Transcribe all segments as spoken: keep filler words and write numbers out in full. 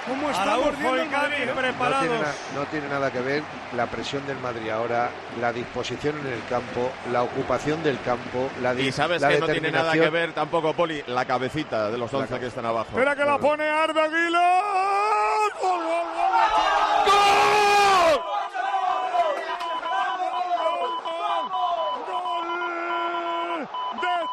cómo está Araujo mordiendo y el Madrid. Gavi ¿eh? preparados. No tiene, na- no tiene nada que ver la presión del Madrid ahora, la disposición en el campo, la ocupación del campo, la di- Y sabes la que no tiene nada que determinación. ver tampoco, Poli, la cabecita de los La once cabeza. que están abajo. Espera que la pone Arda Güler. ¡Gol, gol, gol! ¡Gol! ¡Gol de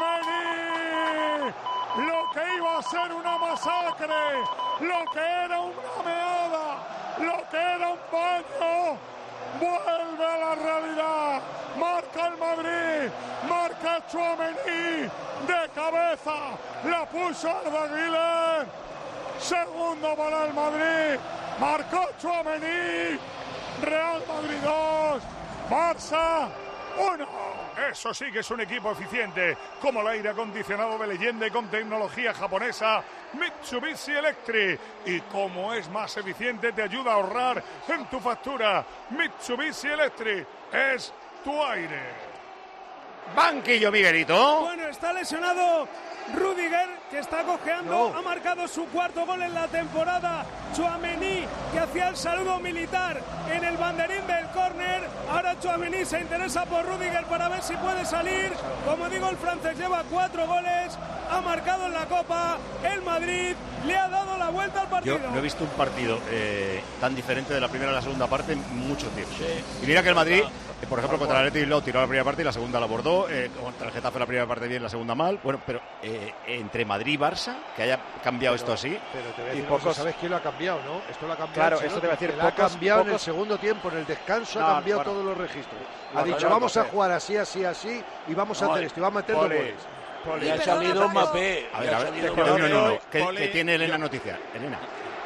Tchouaméni! Lo que iba a ser una masacre, lo que era una meada, lo que era un baño, vuelve a la realidad. Marca el Madrid, marca Tchouaméni de cabeza, la puso Arda Güler. Segundo para el Madrid, marcó Tchouaméni. Real Madrid dos, Barça uno. Eso sí que es un equipo eficiente, como el aire acondicionado de leyenda y con tecnología japonesa Mitsubishi Electric. Y como es más eficiente, te ayuda a ahorrar en tu factura. Mitsubishi Electric es tu aire. Banquillo, Miguelito. Bueno, está lesionado Rüdiger, que está cojeando, No. ha marcado su cuarto gol en la temporada. Tchouaméni, que hacía el saludo militar en el banderín del córner. Ahora Tchouaméni se interesa por Rüdiger para ver si puede salir. Como digo, el francés lleva cuatro goles, ha marcado en la Copa. El Madrid le ha dado la vuelta al partido. Yo no he visto un partido eh, tan diferente de la primera a la segunda parte en mucho tiempo. Y mira que el Madrid, eh, por ejemplo, contra el Athletic Bilbao tiró la primera parte y la segunda la abordó. Eh, contra el Getafe la primera parte bien, la segunda mal. Bueno, pero eh, entre Madrid y Barça, que haya cambiado esto así. Pero te voy a Y decir una cosa, pocos- ¿sabes quién lo ha cambiado, no? Esto lo ha cambiado. Claro, el eso señor te iba a decir, que lo ha pocos- cambiado en el pocos- segundo tiempo, en el descanso No, ha cambiado bueno. todos los registros. Ha Bueno, dicho, bueno, vamos a José. jugar así, así, así, y vamos a No, hacer esto, y va a meter dos Poli, goles. Poli, Y ha perdona, salido Paco. Mbappé. A ver, ya a ha ver, salido no, no, no, no. Poli, ¿Qué, Poli, qué tiene Elena yo- noticia? Elena.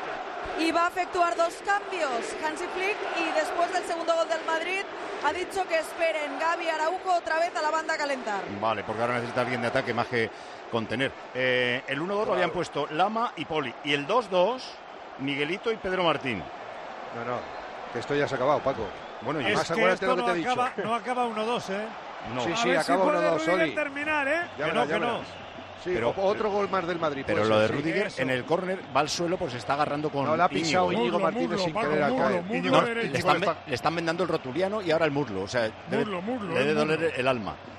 Y va a efectuar dos cambios Hansi Flick, y después del segundo gol del Madrid ha dicho que esperen Gavi y Araujo otra vez a la banda a calentar. Vale, porque ahora necesita alguien de ataque más que contener. Eh, el uno dos lo habían puesto Lama y Poli. Y el dos dos, Miguelito y Pedro Martín. No, no, que esto ya se ha acabado, Paco. Bueno, y Además, Es que acuérdate esto lo que no te he dicho. acaba, no acaba uno dos, ¿eh? no. Sí, A sí, ver si acaba puede uno dos, Rüdiger Oli. terminar, ¿eh? Ya que verás, no, ya que no. verás. Sí, Pero- o- otro gol más del Madrid. Pero puede lo ser, de sí. Rüdiger Eso. en el córner va al suelo porque se está agarrando con No, la ha pisado Íñigo, ¿eh? Íñigo Muslo, Martínez muslo, sin Paco, querer al muslo, caer. muslo No, derecho. le, están, le están vendando el rotuliano y ahora el muslo. O sea, debe, Muslo, muslo, le debe el muslo. doler el alma.